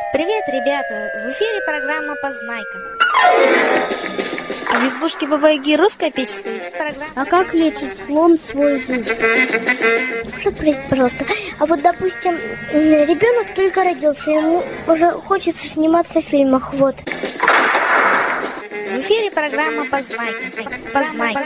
Привет, ребята! В эфире программа «Познайка». А в избушке Баба-Яги русская печь стоит. А как лечит слон свой зуб? Можно спросить, пожалуйста? А вот, допустим, ребенок только родился, ему уже хочется сниматься в фильмах, вот. В эфире программа «Познайка». Познайка.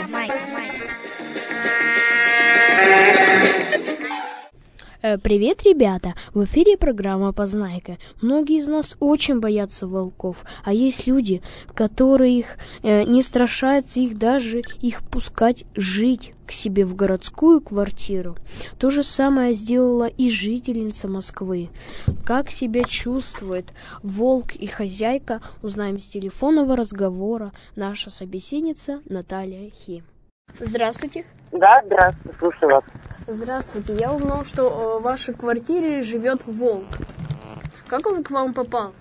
Привет, ребята! В эфире программа «Познайка». Многие из нас очень боятся волков, а есть люди, которые не страшатся их пускать жить к себе в городскую квартиру. То же самое сделала и жительница Москвы. Как себя чувствует волк и хозяйка, узнаем с телефонного разговора наша собеседница Наталья Хи. Здравствуйте. Да, здравствуйте, слушаю вас. Здравствуйте. Я узнал, что в вашей квартире живет волк. Как он к вам попал?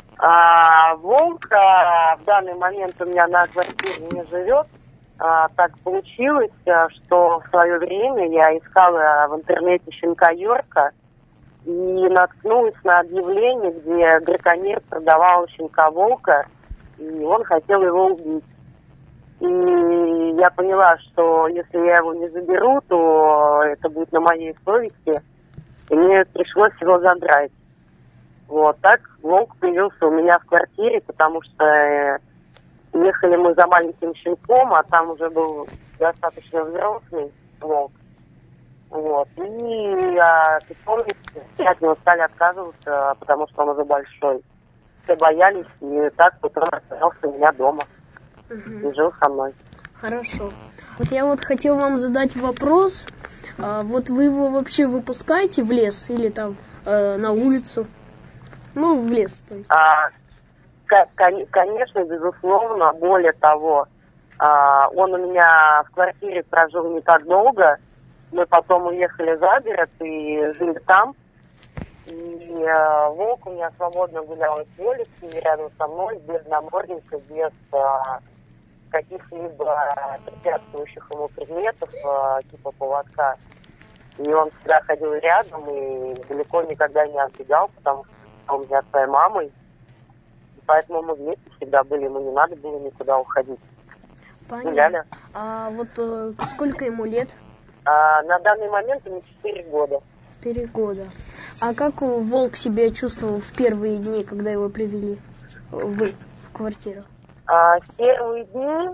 Волк в данный момент у меня на квартире не живет. Так получилось, что в свое время я искала в интернете щенка Йорка и наткнулась на объявление, где браконьер продавал щенка волка, и он хотел его убить. И я поняла, что если я его не заберу, то это будет на моей совести. И мне пришлось его забрать. Вот так волк появился у меня в квартире, потому что ехали мы за маленьким щенком, а там уже был достаточно взрослый волк. Вот. И питомцы от него стали отказываться, потому что он уже большой. Все боялись, и так вот он оказался у меня дома. И жил со мной. Хорошо. Вот я хотел вам задать вопрос. Вот вы его вообще выпускаете в лес или там на улицу? Ну, в лес, то есть. Конечно, безусловно. Более того, он у меня в квартире прожил не так долго. Мы потом уехали за город и жили там. И волк у меня свободно гулял по улице, рядом со мной, без намордника, без каких-либо препятствующих ему предметов, типа поводка. И он всегда ходил рядом и далеко никогда не отбегал, потому что он у меня своей мамой. И поэтому мы вместе всегда были, ему не надо было никуда уходить. Понятно. Гуляли. А вот сколько ему лет? На данный момент ему 4 года. 4 года. А как волк себя чувствовал в первые дни, когда его привели в квартиру? В первые дни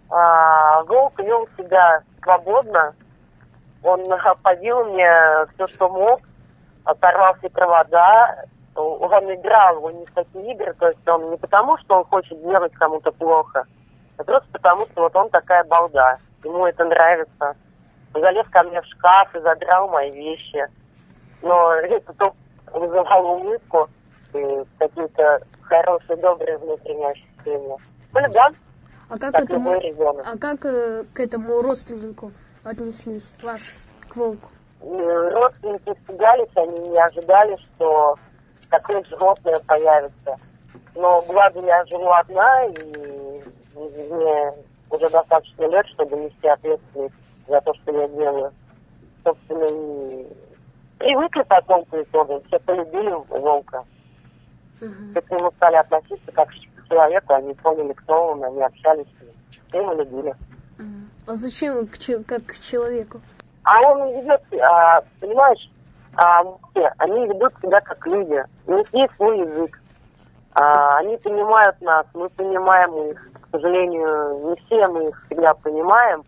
волк вел себя свободно. Он побил мне все, что мог, оторвал все провода. Он играл, он не в такие игры, то есть он не потому, что он хочет делать кому-то плохо, а просто потому, что вот он такая балда. Ему это нравится. Залез ко мне в шкаф и задрал мои вещи. Но это только вызывало улыбку и какие-то хорошие, добрые внутренние ощущения. Хулиган, как любой ребенок. А как к этому родственнику отнеслись к волку? Родственники испугались, они не ожидали, что такое животное появится. Но благо я живу одна, и мне уже достаточно лет, чтобы нести ответственность за то, что я делаю. Собственно, и привыкли потом к итогу, все полюбили волка. Все к нему стали относиться как к человеку, они поняли, кто он, они общались с ним. Все его любили. А зачем как к человеку? А он ведет, понимаешь, они ведут себя как люди. У них есть свой язык. Они понимают нас, мы понимаем их. К сожалению, не все мы их всегда понимаем,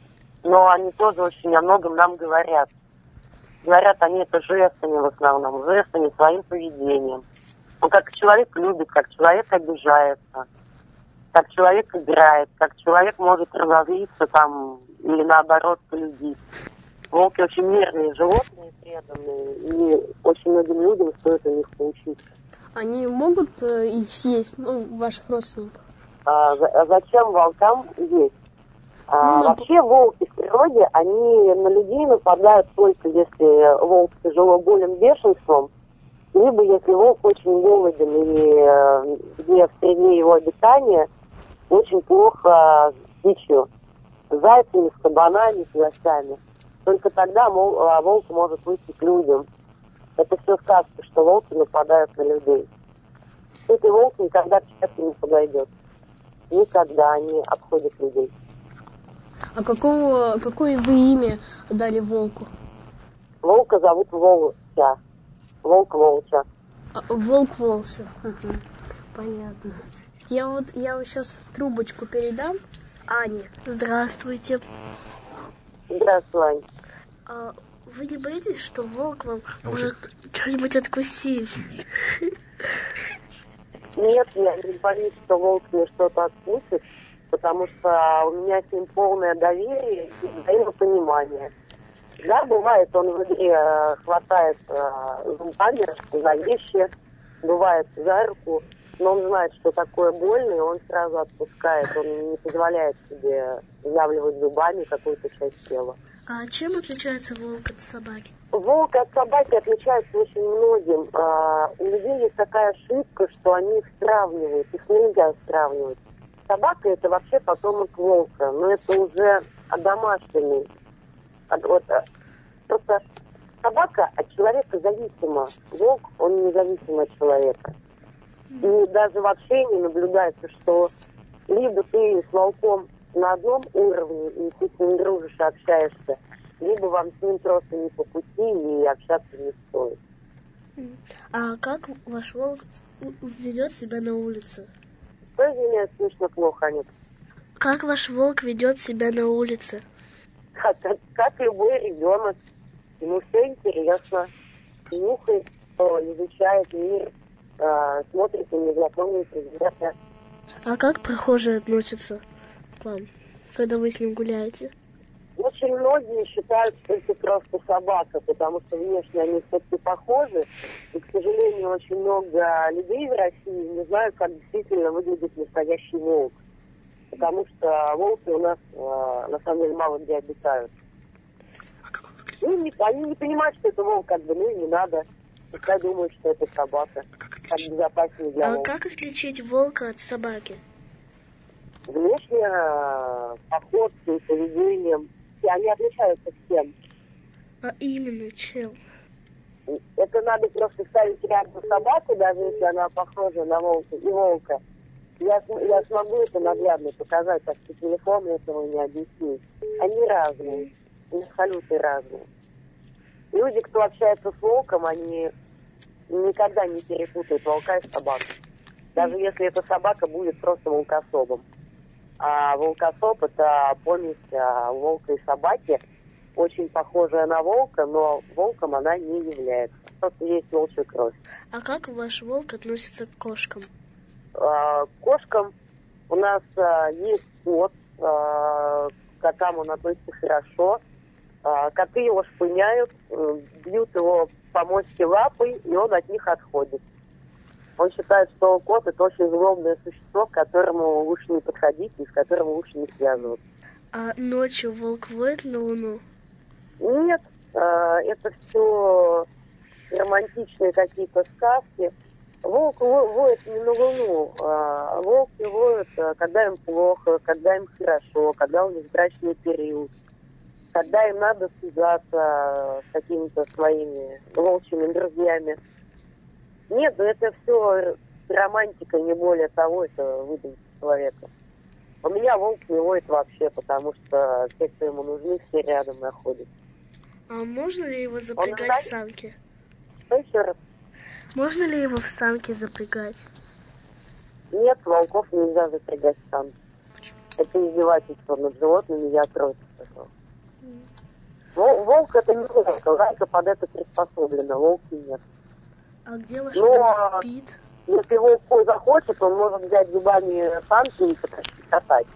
но они тоже очень о многом нам говорят. Говорят они это жестами в основном, жестами, своим поведением. Он как человек любит, как человек обижается, как человек играет, как человек может разозлиться там или наоборот полюбить. Волки очень мирные животные, преданные, и очень многим людям стоит у них поучиться. Они могут их съесть, ваших родственников? Зачем волкам есть? Вообще волки в природе, они на людей нападают только если волк тяжело болен бешенством, либо если волк очень голоден и где в среде его обитания очень плохо с дичью, с зайцами, с кабанами, с лосями. Только тогда волк может выйти к людям. Это все сказки, что волки нападают на людей. Сытый волк никогда к человеку не подойдет. Никогда не обходит людей. А какое вы имя дали волку? Волка зовут Волча. Волк Волча. Волк Волча. Угу. Понятно. Я вот сейчас трубочку передам Ане. Здравствуйте. Здравствуй, Ань. А вы не боитесь, что волк вам может что-нибудь откусить? Нет, я не боюсь, что волк мне что-то откусит, потому что у меня с ним полное доверие и взаимопонимание. Да, бывает, он в игре хватает зубами за вещи, бывает за руку, но он знает, что такое больно, и он сразу отпускает, он не позволяет себе сдавливать зубами какую-то часть тела. А чем отличается волк от собаки? Волк от собаки отличается очень многим. У людей есть такая ошибка, что они их сравнивают. Их нельзя сравнивать. Собака — это вообще потомок волка, но это уже одомашненный. Просто собака от человека зависима. Волк, он независим от человека. И даже в общении наблюдается, что либо ты с волком на одном уровне, и ты с ним дружишь и общаешься, либо вам с ним просто не по пути, и общаться не стоит. А как ваш волк ведет себя на улице? Что извиняюсь, слышно плохо, Анет? Как ваш волк ведет себя на улице? Как любой ребенок. Ему все интересно. Нюхает, изучает мир, смотрит на незнакомые предметы. А как прохожие относятся к вам, когда вы с ним гуляете? Очень многие считают, что это просто собака, потому что внешне они все-таки похожи. И, к сожалению, очень много людей в России не знают, как действительно выглядит настоящий волк. Потому что волки у нас, на самом деле, мало где обитают. А как он выглядит? Они не понимают, что это волк, как бы, ну и не надо. Пускай думают, что это собака. Как безопаснее для волка. А как отличить волка от собаки? Внешне, походкой, поведением. И они отличаются всем. А именно чем? Это надо просто ставить рядом собаку, даже если она похожа на волка и волка. Я смогу это наглядно показать, так что телефон этого не объяснить. Они разные, они абсолютно разные. Люди, кто общается с волком, они никогда не перепутают волка и собаку. Даже если эта собака будет просто волкособом. А волкособ — это помесь волка и собаки, очень похожая на волка, но волком она не является. Просто есть волчья кровь. А как ваш волк относится к кошкам? К кошкам у нас есть кот, к котам он относится хорошо. Коты его шпыняют, бьют его по мочке лапой, и он от них отходит. Он считает, что кот — это очень злобное существо, к которому лучше не подходить и с которым лучше не связываться. А ночью волк воет на луну? Нет, это все романтичные какие-то сказки. Волк воет не на луну. Волки воют, когда им плохо, когда им хорошо, когда у них брачный период, когда им надо связаться с какими-то своими волчьими друзьями. Нет, ну это все романтика, не более того, это выдумка человека. У меня волк не воет вообще, потому что те, кто ему нужны, все рядом находятся. А можно ли его запрягать в санки? Что еще раз? Можно ли его в санки запрягать? Нет, волков нельзя запрягать в санки. Это издевательство над животными, я против этого. Волк — это не волк, лайка под это приспособлена, волки нет. А где ваш волк спит? Если волк захочет, он может взять зубами санки и катать.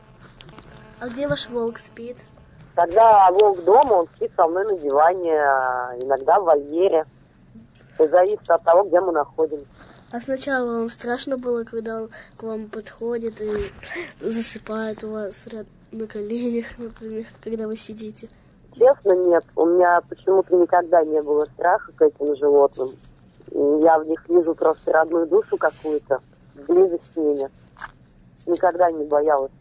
А где ваш волк спит? Когда волк дома, он спит со мной на диване, иногда в вольере. Это зависит от того, где мы находимся. А сначала вам страшно было, когда он к вам подходит и засыпает у вас на коленях, например, когда вы сидите? Честно, нет. У меня почему-то никогда не было страха к этим животным. Я в них вижу просто родную душу какую-то, близость с ними. Никогда не боялась.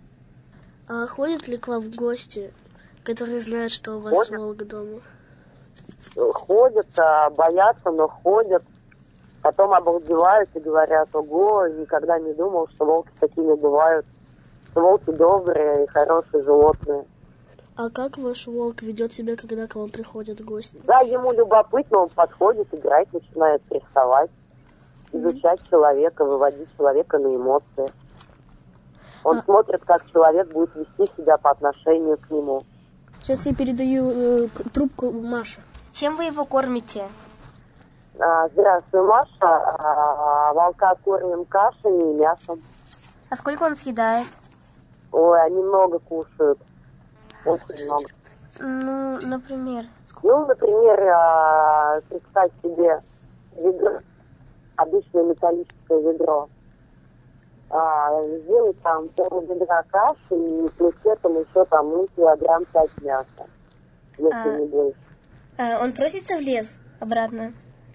А ходят ли к вам в гости, которые знают, что у вас волк дома? Ходят, боятся, но ходят. Потом обалдевают и говорят: ого, никогда не думал, что волки такими бывают. Что волки добрые и хорошие животные. А как ваш волк ведет себя, когда к вам приходят гости? Да, ему любопытно, он подходит, играть начинает, рисовать, изучать человека, выводить человека на эмоции. Он смотрит, как человек будет вести себя по отношению к нему. Сейчас я передаю трубку Маше. Чем вы его кормите? Здравствуй, Маша. Волка кормим кашами и мясом. А сколько он съедает? Ой, они много кушают. Очень много. Ну, например. Ну, например, представь себе ведро, обычное металлическое ведро. Сделать там пол ведра каши и плюс к этому еще там килограмм 5 мяса, если не больше. Он просится в лес обратно?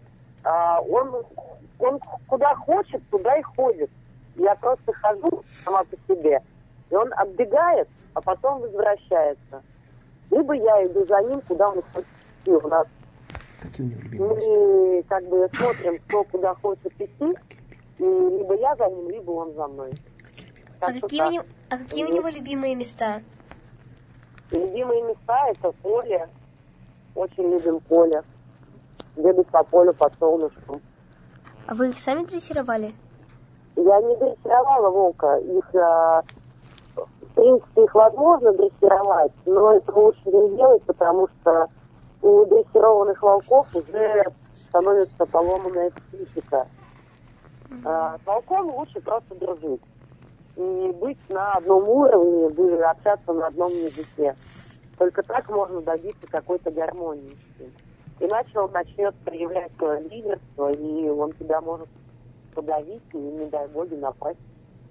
Он куда хочет, туда и ходит. Я просто хожу сама по себе. И он отбегает, а потом возвращается. Либо я иду за ним, куда он хочет идти. У нас мы как бы смотрим, кто куда хочет идти. И либо я за ним, либо он за мной. А какие у него любимые места? Любимые места — это поле. Очень любим поле. Бегать по полю под солнышком. А вы их сами дрессировали? Я не дрессировала волка. В принципе, их возможно дрессировать, но это лучше не делать, потому что у дрессированных волков уже становится поломанная психика. С волком лучше просто дружить. И быть на одном уровне, общаться на одном языке. Только так можно добиться какой-то гармонии. Иначе он начнет проявлять свое лидерство, и он тебя может подавить и, не дай боги, напасть.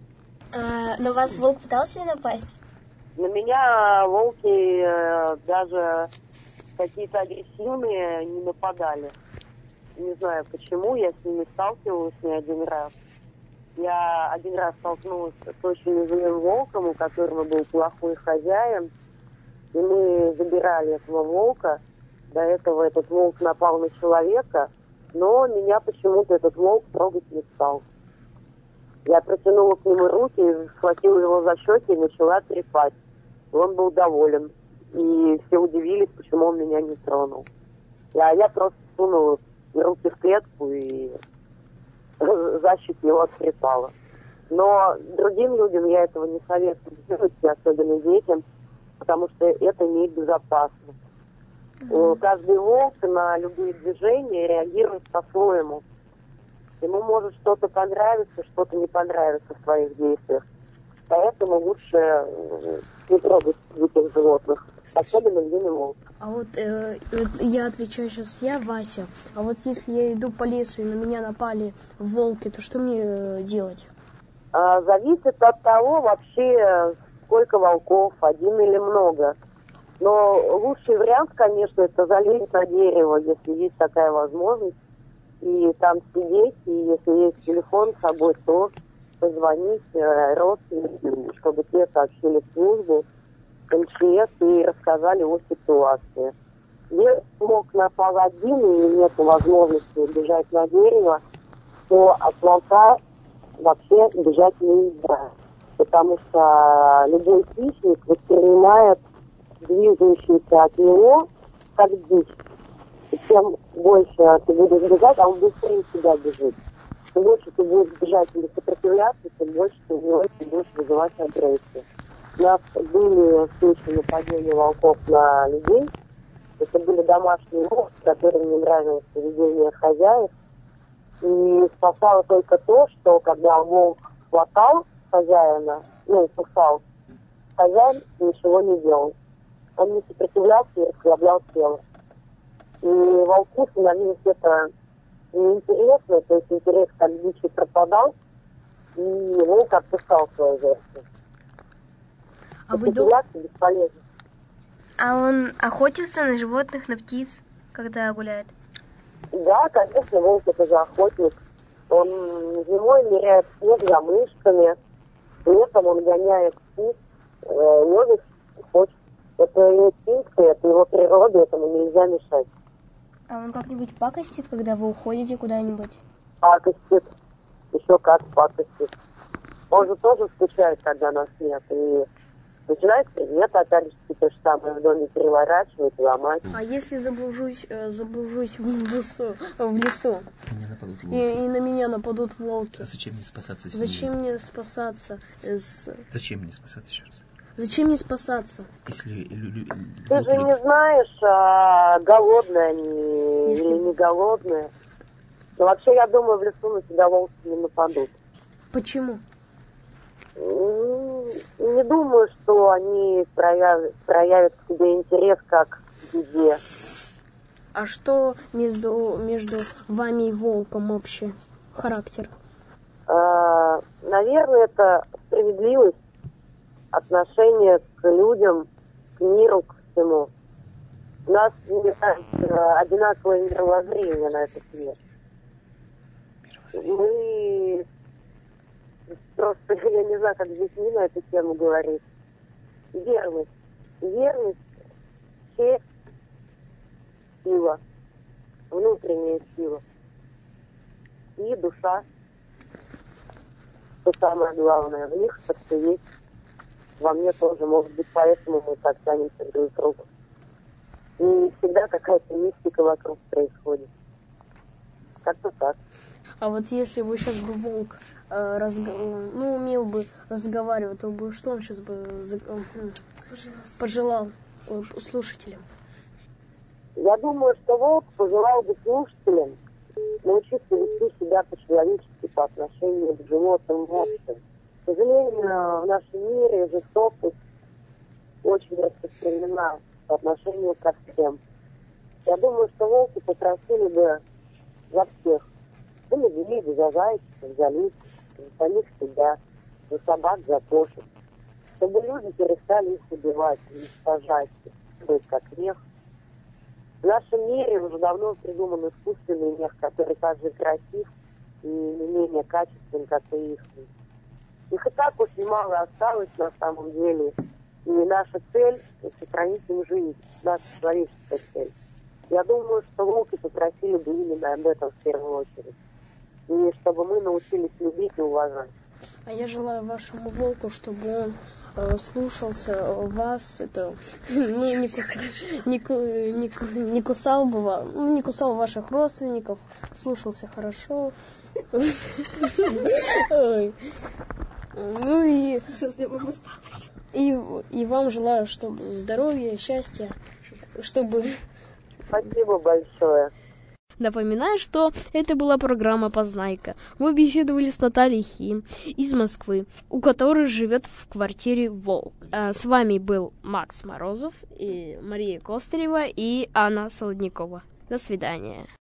На вас волк пытался напасть? На меня волки даже какие-то агрессивные не нападали. Не знаю почему, я с ними сталкивалась не один раз. Я один раз столкнулась с очень злым волком, у которого был плохой хозяин. И мы забирали этого волка. До этого этот волк напал на человека, но меня почему-то этот волк трогать не стал. Я протянула к нему руки, схватила его за щеки и начала трепать. Он был доволен. И все удивились, почему он меня не тронул. Я просто сунула руки в клетку и за щеки его оттрепала. Но другим людям я этого не советую делать, особенно детям, потому что это небезопасно. Каждый волк на любые движения реагирует по-своему. Ему может что-то понравиться, что-то не понравится в своих действиях. Поэтому лучше не трогать диких животных, особенно длинный волк. А вот я отвечаю сейчас, я Вася. А вот если я иду по лесу и на меня напали волки, то что мне делать? Зависит от того вообще, сколько волков, один или много. Но лучший вариант, конечно, это залезть на дерево, если есть такая возможность. И там сидеть, и если есть телефон с собой, то позвонить родственникам, чтобы те сообщили в службу, МЧС и рассказали о ситуации. Если волк напал один и нет возможности бежать на дерево, то от волка вообще бежать нельзя. Потому что любой хищник воспринимает движущийся от него как дичь. И чем больше ты будешь бежать, а он быстрее тебя бежит. Чем больше ты будешь бежать или сопротивляться, тем больше ты будешь вызывать агрессию. У нас были случаи нападения волков на людей. Это были домашние волки, которым не нравилось поведение хозяев. И спасало только то, что когда волк хватал хозяина, кусал, хозяин ничего не делал. Он не сопротивлялся и расслаблял тело. И волку становилось это неинтересно, то есть интерес как дичи пропадал, и волк отпускал свою жертву. Сопротивляться бесполезно. А он охотится на животных, на птиц, когда гуляет? Да, конечно, волк это же охотник. Он зимой ныряет в снег за мышками, летом он гоняет птиц, ловит, хочет. Это инстинкты, это его природа, этому нельзя мешать. А он как-нибудь пакостит, когда вы уходите куда-нибудь? пакостит, еще как пакостит. Он же тоже скучает, когда нас нет. И начинает предмет опять же то же самое в доме переворачивать, ломать. А если заблужусь в лесу Меня нападут волки. и на меня нападут волки? А зачем мне спасаться с ними? Зачем мне спасаться? Зачем мне спасаться еще раз? Зачем мне спасаться? Если Ты же не знаешь, голодные они или не голодные. Но вообще, я думаю, в лесу на тебя волки не нападут. Почему? Не думаю, что они проявят к тебе интерес как к еде. А что между вами и волком общий характер? Наверное, это справедливость, отношение к людям, к миру, к всему. У нас, мне кажется, одинаковое мировоззрение на этот мир. Мы просто, я не знаю, как с детьми на эту тему говорить. Верность. Верность, честь, сила. Внутренняя сила. И душа. Что самое главное. В них так что есть. Во мне тоже. Может быть, поэтому мы так тянемся друг к другу. И не всегда какая-то мистика вокруг происходит. Как-то так. А вот если бы сейчас бы волк умел бы разговаривать, то бы что он сейчас бы пожелал слушателям? Я думаю, что волк пожелал бы слушателям научиться вести себя по-человечески по отношению к животным в общем. К сожалению, в нашем мире жестокость очень распространена по отношению ко всем. Я думаю, что волки попросили бы за всех. За людей, за зайчиков, за лис, за самих себя, за собак, за кошек. Чтобы люди перестали их убивать, уничтожать, строить как мех. В нашем мире уже давно придуман искусственный мех, который так же красив и не менее качественен, как и их. Их и так очень мало осталось на самом деле. И наша цель – сохранить им жизнь, наша человеческая цель. Я думаю, что волки попросили бы именно об этом в первую очередь. И чтобы мы научились любить и уважать. А я желаю вашему волку, чтобы он слушался вас, не кусал бы не кусал ваших родственников, слушался хорошо. Ну и вам желаю, чтобы здоровья, счастья, чтобы... Спасибо большое. Напоминаю, что это была программа «Познайка». Мы беседовали с Натальей Хи из Москвы, у которой живет в квартире волк. С вами был Макс Морозов, и Мария Костарева и Анна Солодникова. До свидания.